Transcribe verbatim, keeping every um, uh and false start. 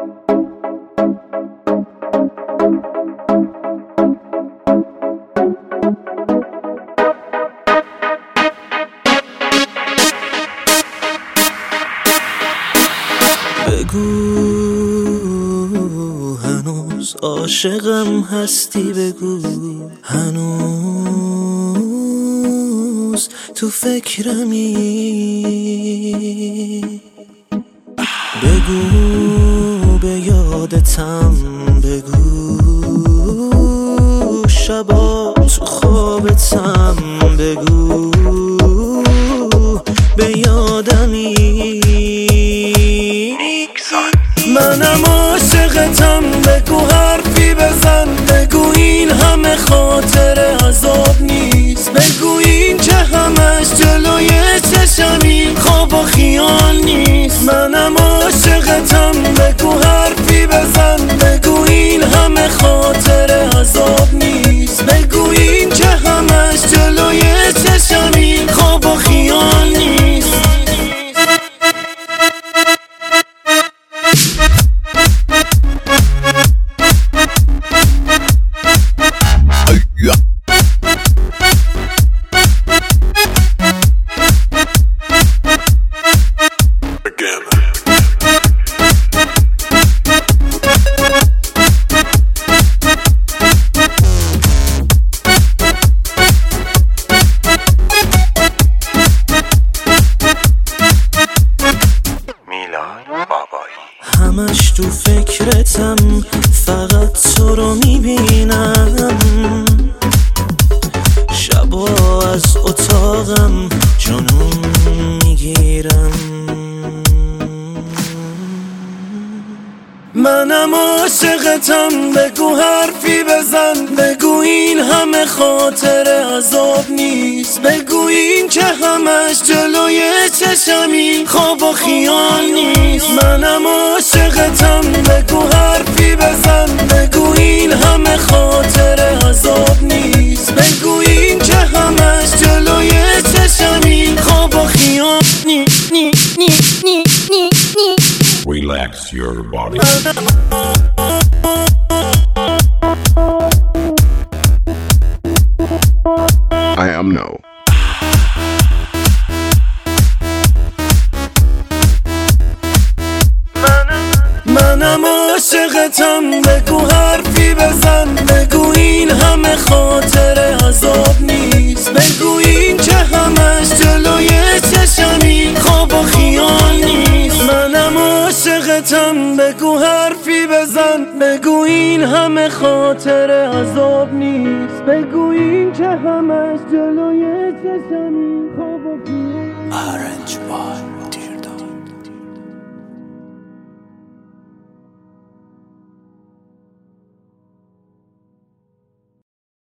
بگو هنوز عاشقم هستی، بگو هنوز تو فکرمی، بگو به یادتم، بگو شبا تو خوابتم، بگو به یادمی. منم عاشقتم، بگو حرفی بزن، بگو این همه خاطر عذاب نیست، بگو این که همش جلوی چشمی خواب و خیال نیست. منم عاشقتم، بگو حرفی بزن، بگو این همه خاطر عذاب نیست، بگو این که همش جلوی چشمی خواب و خیال نیست. همش تو فکرتم، فقط تو رو میبینم، شبا از اتاقم جنون میگیرم. منم عاشقتم، بگو حرفی بزن، بگو این همه خاطر عذاب نیست، بگو این که همش جلوی چشمی خواب و خیال نیست. منم عاشقتم، بگو حرفی بزن، بگو این همه خاطر عذاب نیست، بگو این که همش جلوی چشمی خواب و خیال نیست. نی نی نی نی نی. Relax your body. I am no. منم عاشقتم، بگو حرفی بزن، بگو این همه خاطر عذاب نیست، بگو این که همش جلوی چشمی خواب و خیال نیست. منم عاشقتم، بگو حرفی بزن، بگو این همه خاطر عذاب نیست، بگو این که همش جلوی چشمی خواب و خیال. Orange Boy